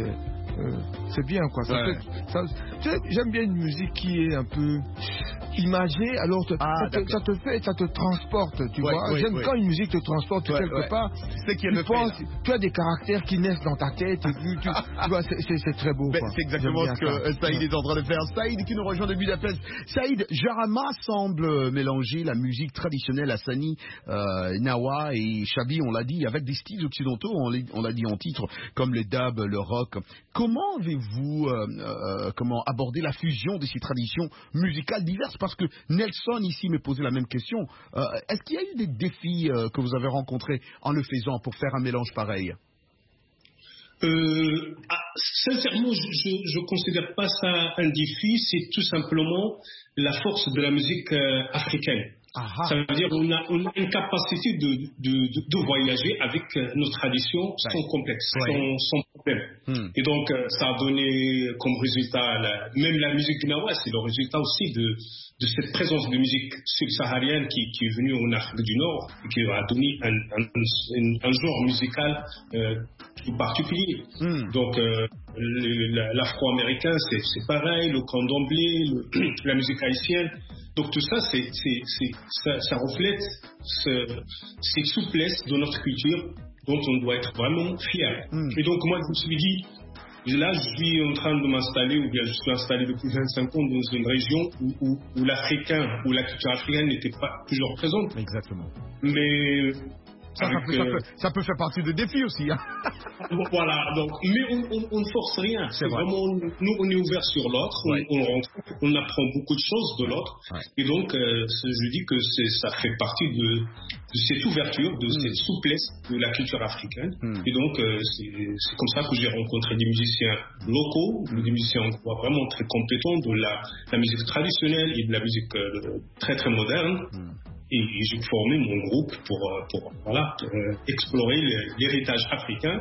euh, bien, quoi. Ça ouais. fait, ça, j'aime bien une musique qui est un peu imagée, alors te, ah, ça, te, ça te fait, ça te transporte, tu ouais, vois. Ouais, j'aime ouais. quand une musique te transporte ouais, quelque ouais. part. C'est tu, penses, tu as des caractères qui naissent dans ta tête. Tu, tu, tu vois, c'est très beau. C'est exactement ce que ça. Saïd est en train de faire. Saïd qui nous rejoint de Budapest. Saïd, Jarama semble mélanger la musique traditionnelle Hassani, euh, Nawa et Chabi, on l'a dit, avec des styles occidentaux, on l'a dit en titre, comme le dub, le rock. Comment avez-vous euh, euh, comment aborder la fusion de ces traditions musicales diverses? Parce que Nelson ici me posait la même question. Euh, Est-ce qu'il y a eu des défis euh, que vous avez rencontrés en le faisant pour faire un mélange pareil? Euh, ah, sincèrement, je ne considère pas ça un défi, c'est tout simplement la force de la musique euh, africaine. Aha. Ça veut dire qu'on a, on a une capacité de, de, de, de voyager avec euh, nos traditions ouais. sans complexe, ouais. sans, sans problème. Hmm. Et donc, euh, ça a donné comme résultat, la, même la musique gnawa, c'est le résultat aussi de, de cette présence de musique subsaharienne qui, qui est venue en Afrique du Nord et qui a donné un, un, un, un genre musical euh, tout particulier. Hmm. Donc, euh, l'afro-américain, c'est pareil, le candomblé, le, la musique haïtienne. Donc tout ça, c'est, c'est, c'est, ça, ça reflète ce, cette souplesse de notre culture dont on doit être vraiment fier. Mm. Et donc moi, je me suis dit, là, je suis en train de m'installer, ou bien je suis installé depuis vingt-cinq ans dans une région où, où, où l'Africain, où la culture africaine n'était pas toujours présente. Exactement. Mais... Ça, ça, peut, ça, peut, ça peut faire partie des défis aussi. Hein. Voilà, donc, mais on ne force rien. C'est vraiment, nous, on est ouvert sur l'autre, ouais. on, on, on apprend beaucoup de choses de l'autre. Ouais. Et donc, euh, je dis que ça fait partie de, de cette ouverture, de mm. cette souplesse de la culture africaine. Mm. Et donc, euh, c'est comme ça que j'ai rencontré des musiciens locaux, mm. des musiciens vraiment très compétents de la, la musique traditionnelle et de la musique euh, très très moderne. Mm. Et j'ai formé mon groupe pour, pour, voilà, pour euh, explorer l'héritage africain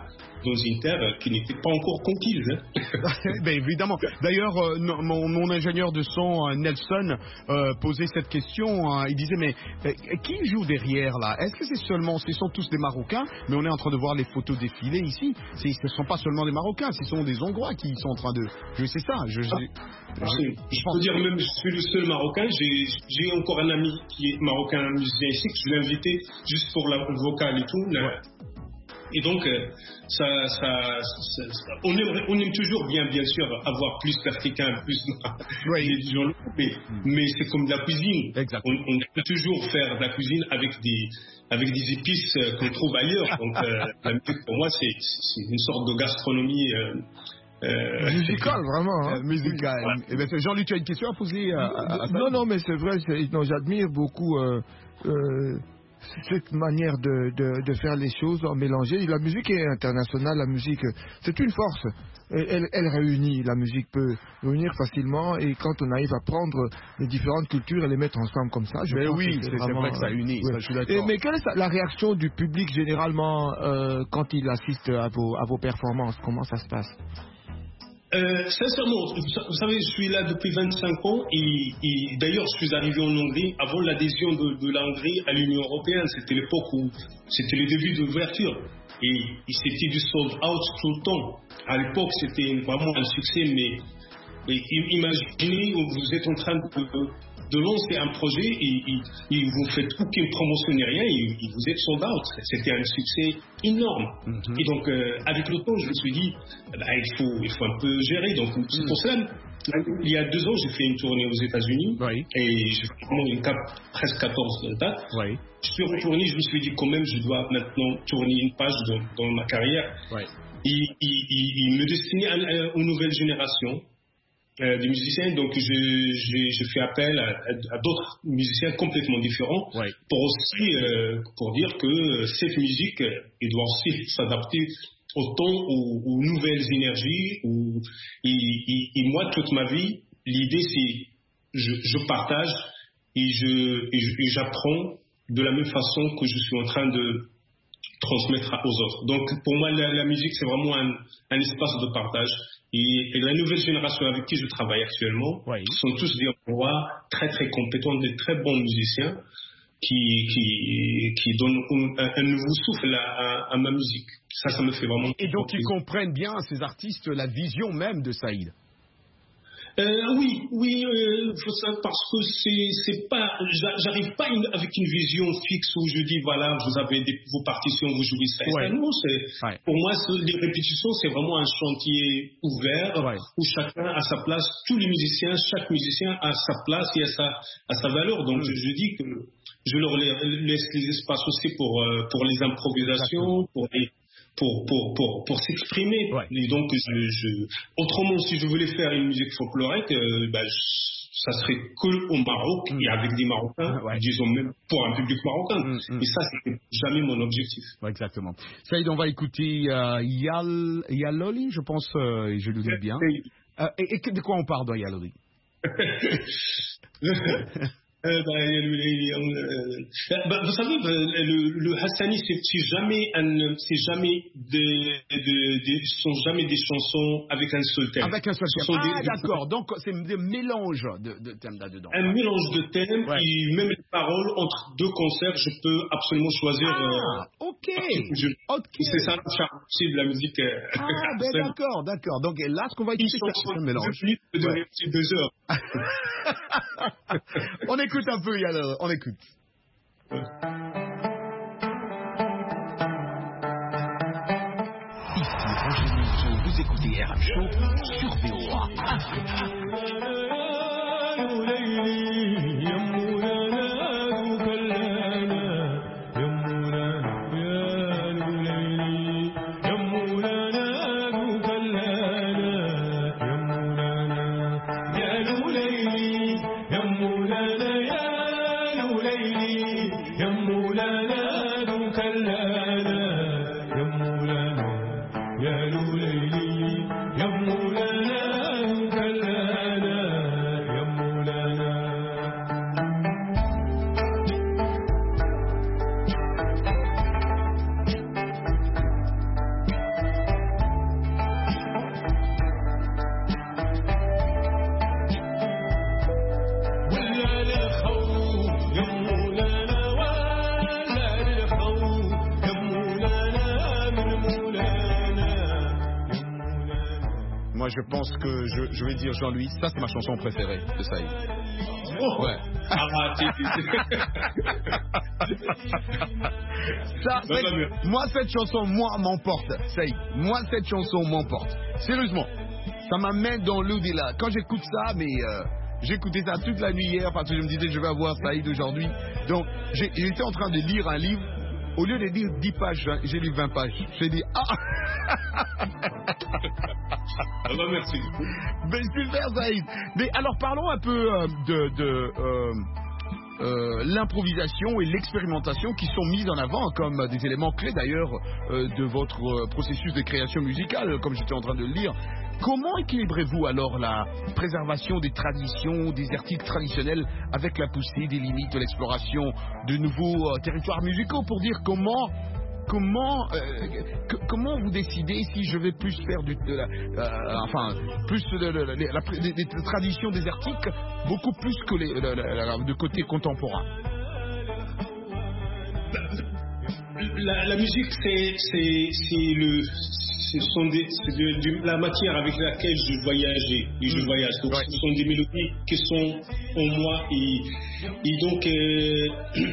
dans une terre qui n'était pas encore conquise. Hein. Ben évidemment. D'ailleurs, euh, mon, mon ingénieur de son, euh, Nelson, euh, posait cette question. Hein. Il disait, mais euh, qui joue derrière là? Est-ce que c'est seulement, ce sont tous des Marocains? Mais on est en train de voir les photos défiler ici. Ce ne sont pas seulement des Marocains, ce sont des Hongrois qui sont en train de jouer. C'est ça. Je, je, ah, je, je peux dire même, je suis le seul Marocain. J'ai, j'ai encore un ami qui est Marocain musicien ici, que je l'ai invité juste pour la vocale et tout. Là. Et donc, euh, ça, ça, ça, ça, on, aime, on aime toujours bien, bien sûr, avoir plus d'Africains, plus oui. des gens locaux, mais, mm. mais c'est comme de la cuisine. On, on peut toujours faire de la cuisine avec des, avec des épices euh, qu'on trouve ailleurs. Donc, euh, la musique, pour moi, c'est, c'est une sorte de gastronomie. Euh, Euh, musical, vraiment. Hein. Euh, musical. Ouais. Eh ben, Jean-Luc, tu as une question à poser à, à, à Non, non, mais c'est vrai, c'est, non, j'admire beaucoup euh, euh, cette manière de, de, de faire les choses, en mélanger. La musique est internationale, la musique, c'est une force. Elle, elle réunit, la musique peut réunir facilement, et quand on arrive à prendre les différentes cultures et les mettre ensemble comme ça, je mais pense oui, que c'est, c'est, vraiment, c'est vrai que ça unit, ouais. ça, je suis d'accord. Et, mais quelle est la réaction du public généralement euh, quand il assiste à vos, à vos performances? Comment ça se passe? Euh, sincèrement, vous savez, je suis là depuis vingt-cinq ans et, et d'ailleurs je suis arrivé en Hongrie avant l'adhésion de, de la Hongrie à l'Union Européenne. C'était l'époque où c'était les débuts de l'ouverture et, et c'était du sold out tout le temps. À l'époque, c'était vraiment un succès, mais, mais imaginez, vous êtes en train de, de lancer un projet et, et, et vous faites aucune promotion ni rien et, et vous êtes sold out. C'était un succès énorme. Mm-hmm. Et donc, euh, avec le temps, je me suis dit, bah, il, faut, il faut un peu gérer. Donc, mm. c'est pour cela, il y a deux ans, j'ai fait une tournée aux États-Unis oui. et j'ai fait vraiment une cap, presque quatorze dates. Oui. Je suis retourné, je me suis dit, quand même, je dois maintenant tourner une page dans, dans ma carrière oui. et, et, et, et me destiner à, à, aux nouvelles générations. Euh, des musiciens, donc je, je, je fais appel à, à, à d'autres musiciens complètement différents ouais. pour aussi euh, pour dire que cette musique elle doit aussi s'adapter autant aux, aux nouvelles énergies aux, et, et, et moi toute ma vie l'idée c'est je, je partage et, je, et, je, et j'apprends de la même façon que je suis en train de transmettre aux autres. Donc pour moi la, la musique c'est vraiment un, un espace de partage. Et, et la nouvelle génération avec qui je travaille actuellement oui. sont tous des rois très très compétents, des très bons musiciens qui, qui, qui donnent un, un nouveau souffle à, à, à ma musique. Ça, ça me fait vraiment... Et donc ils comprennent bien, ces artistes, la vision même de Saïd. Euh, oui, oui, euh, faut ça, parce que c'est, c'est pas, j'arrive pas une, avec une vision fixe où je dis voilà, vous avez des, vos partitions, vous jouez ça. Ouais. Non, c'est, ouais. Pour moi, les répétitions, c'est vraiment un chantier ouvert ouais. où chacun a sa place, tous les musiciens, chaque musicien a sa place et a sa, a sa valeur. Donc mmh. je, je dis que je leur laisse les espaces aussi pour, euh, pour les improvisations, pour les Pour, pour, pour, pour s'exprimer. Ouais. Et donc, je, je... autrement, si je voulais faire une musique folklorique, euh, bah, je... ça serait que au Maroc mmh. et avec des Marocains, ouais. disons même pour un public marocain. Mmh, mmh. Et ça, c'était jamais mon objectif. Ouais, exactement. Saïd, on va écouter euh, Yal... Yaloli, je pense, euh, je le dis bien. Euh, et, et de quoi on parle dans Yaloli? Euh, bah, euh, euh, bah, vous savez, le, le Hassani, c'est, c'est jamais, un, c'est jamais des, des, des, sont jamais des chansons avec un seul thème. Avec un seul thème. Ah, des, d'accord. Donc, c'est un mélange de, de thèmes là-dedans. Un mélange de thèmes, ouais. Et même les paroles, entre deux concerts, je peux absolument choisir. Ah, euh, ok. Je, okay. C'est ça le charme aussi de la musique. Euh, ah, ben d'accord, d'accord. Donc, là, ce qu'on va écouter, c'est un mélange. De ouais. deux heures. On écoute un peu, Yalol, on écoute. Ici Roger Monceau, vous écoutez R M Show sur V O A Afrique. moi je pense que je, je vais dire Jean-Louis, ça c'est ma chanson préférée de Saïd. Oh. Ouais. Ah, t'es, ça, c'est, moi cette chanson, moi m'emporte, Saïd. Moi cette chanson m'emporte. Sérieusement, ça m'amène dans l'au-delà. Quand j'écoute ça, mais euh, j'écoutais ça toute la nuit hier parce que je me disais je vais avoir Saïd aujourd'hui. Donc j'ai, j'étais en train de lire un livre. Au lieu de lire dix pages, j'ai lu vingt pages. J'ai dit ah. Ah bah merci. Ben, super Saïd. Mais alors parlons un peu euh, de, de euh, euh, l'improvisation et l'expérimentation qui sont mises en avant comme des éléments clés d'ailleurs euh, de votre euh, processus de création musicale, comme j'étais en train de le lire. Comment équilibrez-vous alors la préservation des traditions, des articles traditionnels avec la poussée des limites de l'exploration de nouveaux euh, territoires musicaux, pour dire comment comment euh, que, comment vous décidez si je vais plus faire du de la, euh, enfin plus de, de, de, de la, des, des traditions désertiques beaucoup plus que les de, de, de côté contemporain. La, la musique c'est c'est c'est le ce sont des, c'est de, de, la matière avec laquelle je voyageais et je voyage. Donc, ouais. Ce sont des mélodies qui sont en moi et, et donc euh,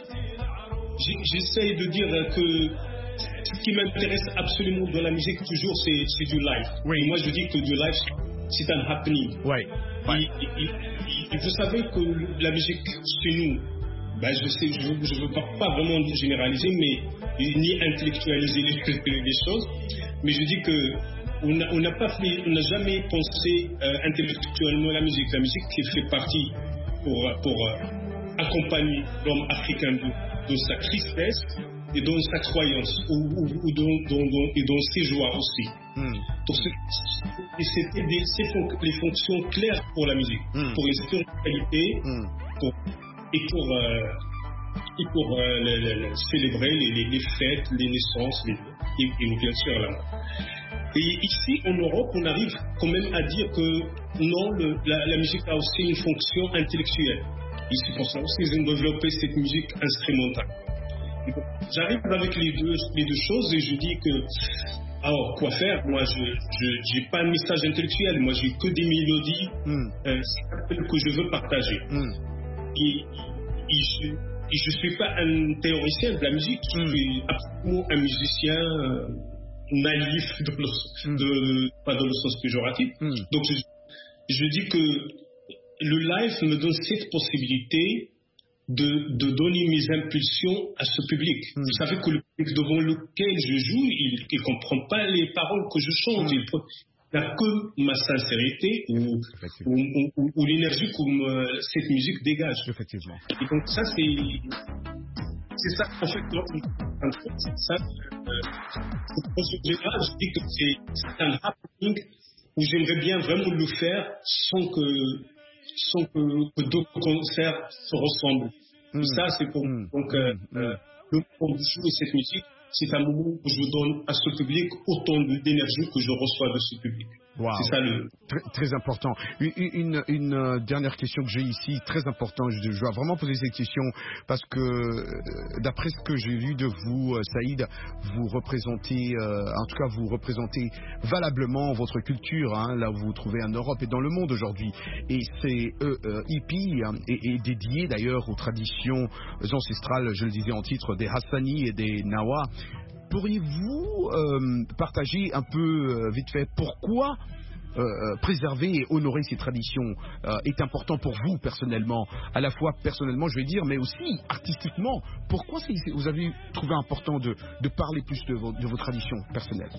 j'essaye de dire que ce qui m'intéresse absolument dans la musique toujours c'est, c'est du live. Oui. Et moi je dis que du live c'est un happening. Ouais. Ouais. Et, et, et, et vous savez que la musique chez nous, ben je sais, je ne veux pas, pas vraiment généraliser, mais ni intellectualiser les, les choses, mais je dis que on n'a on pas fait, on n'a jamais pensé euh, intellectuellement la musique. La musique qui fait partie pour, pour euh, accompagner l'homme africain dans sa tristesse et dans sa croyance, ou, ou, ou dans, dans, dans, et dans ses joies aussi. Mm. Donc, et c'était des, c'est les fonctions claires pour la musique, mm. pour les spiritualités, mm. pour et pour, euh, et pour euh, le, le, le, célébrer les, les, les fêtes, les naissances, les, et, et bien sûr la mort. Et ici, en Europe, on arrive quand même à dire que non, le, la, la musique a aussi une fonction intellectuelle. Et c'est pour ça aussi qu'ils ont développé cette musique instrumentale. Et donc, j'arrive avec les deux, les deux choses et je dis que, alors, quoi faire? Moi, je n'ai pas un message intellectuel, moi, j'ai que des mélodies mm. euh, que je veux partager. Mm. Et, et je ne suis pas un théoricien de la musique, je suis mm. absolument un musicien euh, naïf, dans le, de, pas dans le sens péjoratif. Mm. Donc je, je dis que le live me donne cette possibilité de, de donner mes impulsions à ce public. Mm. Vous savez que le public devant lequel je joue, il ne comprend pas les paroles que je chante. Mm. Il, Il n'y a que ma sincérité ou, ou, ou, ou l'énergie que euh, cette musique dégage. Effectivement. Et donc ça, c'est, c'est ça, en fait, c'est ça. Euh, en général, je dis que c'est, c'est un happening où j'aimerais bien vraiment le faire sans que, sans que, que d'autres concerts se ressemblent. Mm. Ça, c'est pour mm. donc euh, mm. euh, le moment de jouer cette musique. C'est un moment où je donne à ce public autant d'énergie que je reçois de ce public. Wow. C'est ça le... Très, très important. Une, une, une euh, dernière question que j'ai ici, très importante. Je, je dois vraiment poser cette question parce que, euh, d'après ce que j'ai lu de vous, euh, Saïd, vous représentez, euh, en tout cas, vous représentez valablement votre culture, hein, là où vous vous trouvez en Europe et dans le monde aujourd'hui. Et c'est euh, euh, hippie hein, et, et dédié d'ailleurs aux traditions ancestrales, je le disais en titre, des Hassani et des Nawa. Pourriez-vous euh, partager un peu euh, vite fait pourquoi euh, préserver et honorer ces traditions euh, est important pour vous personnellement, à la fois personnellement je vais dire, mais aussi artistiquement? Pourquoi c'est, c'est, vous avez trouvé important de, de parler plus de vos, de vos traditions personnelles?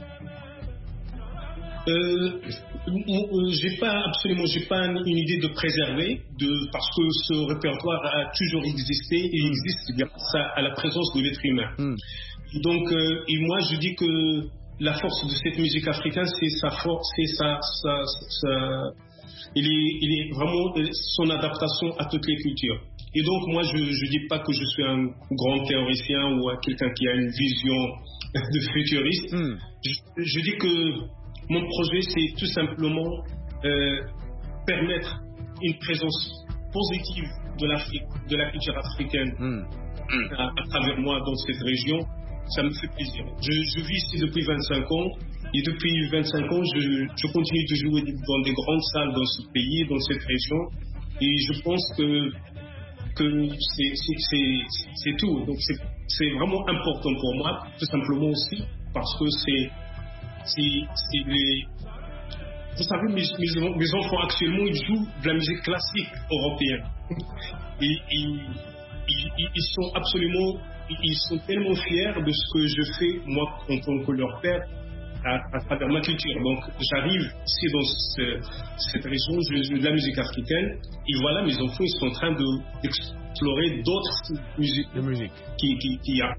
Euh, j'ai pas absolument, j'ai pas une idée de préserver, de parce que ce répertoire a toujours existé et il existe grâce à la présence de l'être humain. Mm. Donc, euh, et moi je dis que la force de cette musique africaine, c'est sa force, c'est sa, sa, sa il est, il est vraiment son adaptation à toutes les cultures. Et donc moi je, je dis pas que je suis un grand théoricien ou quelqu'un qui a une vision de futuriste. Mm. Je, je dis que mon projet, c'est tout simplement euh, permettre une présence positive de l'Afrique, de la culture africaine mm. à, à travers moi dans cette région. Ça me fait plaisir. Je, je vis ici depuis vingt-cinq ans Et depuis vingt-cinq ans, je, je continue de jouer dans des grandes salles dans ce pays, dans cette région. Et je pense que, que c'est, c'est, c'est, c'est tout. Donc c'est, c'est vraiment important pour moi, tout simplement aussi, parce que c'est, c'est, c'est les... Vous savez, mes, mes, mes enfants actuellement, ils jouent de la musique classique européenne. Et, et ils, ils sont absolument, ils sont tellement fiers de ce que je fais, moi, en tant que leur père, à, à travers ma culture. Donc, j'arrive ici dans ce, cette région, je joue de la musique africaine, et voilà, mes enfants, ils sont en train de, d'explorer d'autres musiques, de musique qui, qui, qui y a.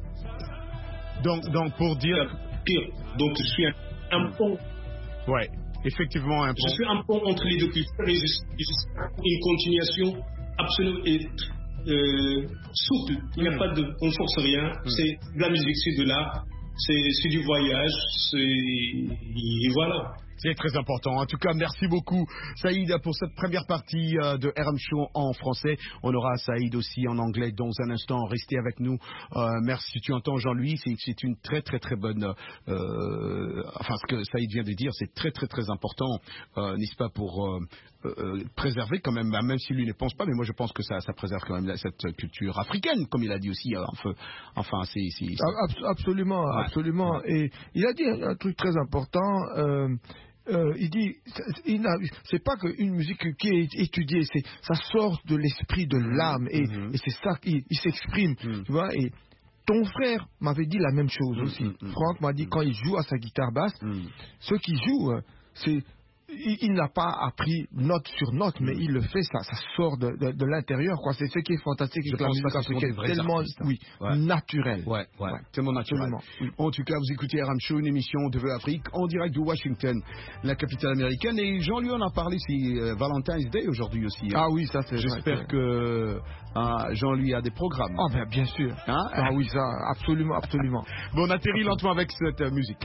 Donc, donc, pour dire... Pire. Donc, je suis un, un pont. Ouais. Effectivement, un pont. Je suis un pont entre les deux cultures et je, je suis une continuation absolue et euh, souple. Il n'y a mm. pas de, on ne force rien. Mm. C'est de la musique, c'est de l'art, c'est, c'est du voyage, c'est, et voilà. C'est très important. En tout cas, merci beaucoup, Saïd, pour cette première partie euh, de R M Show en français. On aura Saïd aussi en anglais dans un instant. Restez avec nous. Euh, merci. Tu entends Jean-Louis, c'est, c'est une très très très bonne... Euh, enfin, ce que Saïd vient de dire, c'est très très très important, euh, n'est-ce pas, pour... Euh, Euh, préserver quand même, même si lui ne pense pas, mais moi je pense que ça, ça préserve quand même cette culture africaine, comme il a dit aussi. Enfin, enfin c'est, c'est, c'est... absolument, ouais. absolument. Et il a dit un truc très important. Euh, euh, il dit, il c'est pas qu'une musique qui est étudiée, c'est ça sort de l'esprit, de l'âme, et, mm-hmm. et c'est ça qu'il il s'exprime, mm. tu vois. Et ton frère m'avait dit la même chose mm-hmm. aussi. Mm-hmm. Franck m'a dit mm-hmm. quand il joue à sa guitare basse, mm-hmm. ceux qui jouent, c'est Il, il n'a pas appris note sur note, mais il le fait, ça, ça sort de, de, de l'intérieur, quoi. C'est ce qui est fantastique avec la musique africaine, tellement, artistes, oui, ouais. naturel. Ouais, ouais, ouais, tellement naturel. Oui. En tout cas, vous écoutez R M Show, une émission de V Afrique, en direct de Washington, la capitale américaine. Et Jean-Louis en a parlé, c'est euh, Valentine's Day aujourd'hui aussi. Hein. Ah oui, ça c'est J'espère vrai, que euh, Jean-Louis a des programmes. Ah ben bien sûr. Hein? Ah oui, ça, absolument, absolument. Bon, on atterrit lentement avec cette euh, musique.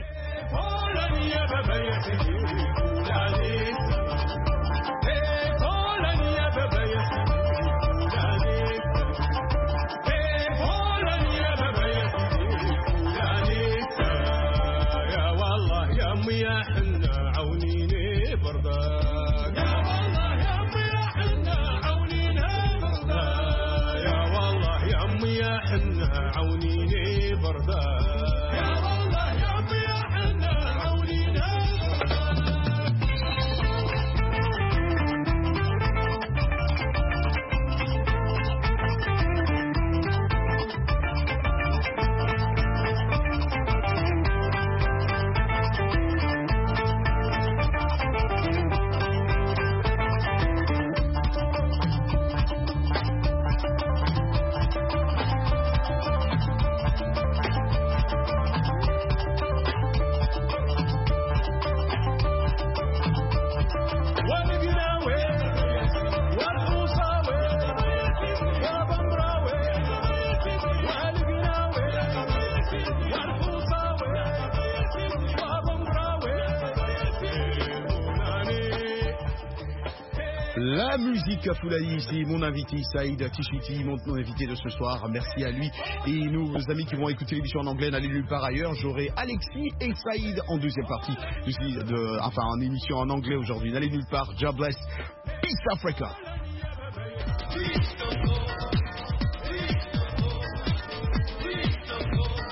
La musique à Foulaï, c'est mon invité Saïd Tchiti, mon, mon invité de ce soir. Merci à lui. Et nous, nos amis qui vont écouter l'émission en anglais, n'allez nulle part ailleurs. J'aurai Alexis et Saïd en deuxième partie. De, de, enfin, en émission en anglais aujourd'hui. N'allez nulle part. God bless. Peace Africa.